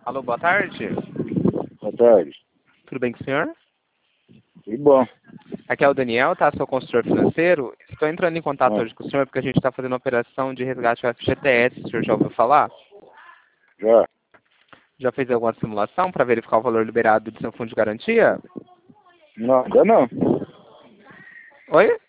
Alô, boa tarde. Boa tarde. Tudo bem com o senhor? Tudo bom. Aqui é o Daniel, tá? Sou consultor financeiro. Estou entrando em contato Ah. hoje com o senhor porque a gente está fazendo uma operação de resgate do FGTS. O senhor já ouviu falar? Já? Já fez alguma simulação para verificar o valor liberado do seu fundo de garantia? Não, ainda não. Oi?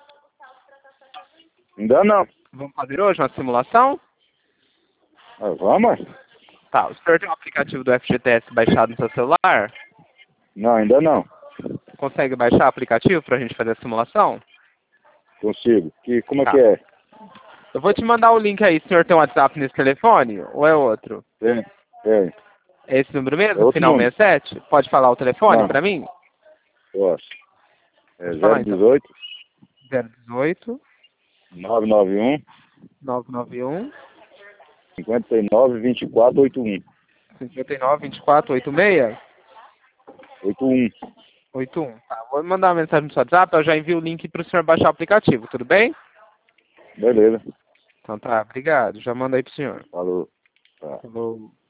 Ainda não. Vamos fazer hoje uma simulação? Ah, vamos? Tá. O senhor tem um aplicativo do FGTS baixado no seu celular? Não, ainda não. Consegue baixar o aplicativo para a gente fazer a simulação? Consigo. Como é Tá. que é? Eu vou te mandar o link aí. O senhor tem um WhatsApp nesse telefone ou é outro? Tem. É esse número É mesmo, outro final número. 67? Pode falar o telefone Não. para mim? Posso. É Pode falar então. 018 018 991 991 59 24 81. 59 24 86 81. 81. Tá, vou mandar uma mensagem no seu WhatsApp, eu já envio o link para o senhor baixar o aplicativo, tudo bem? Beleza. Então tá, obrigado. Já manda aí pro senhor. Falou. Tá. Falou.